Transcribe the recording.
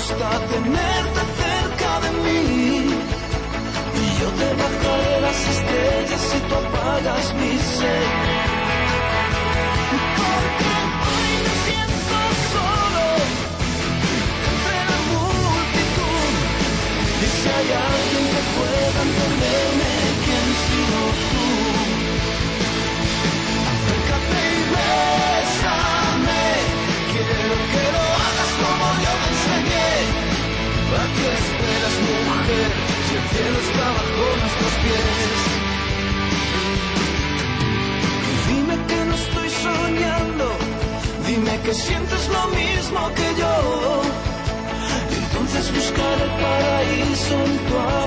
gusta tenerte cerca de mí. Y yo te bajaré las estrellas si tú apagas mi sed. Porque hoy me siento solo entre la multitud. Y si hay alguien que pueda entenderme, ¿quién sino tú? Acércate y bésame. Quiero que lo hagas como yo te enseñé. ¿A qué esperas, mujer? Si el cielo está bajo nuestros pies. Dime que no estoy soñando. Dime que sientes lo mismo que yo. Entonces buscaré el paraíso en tu alma.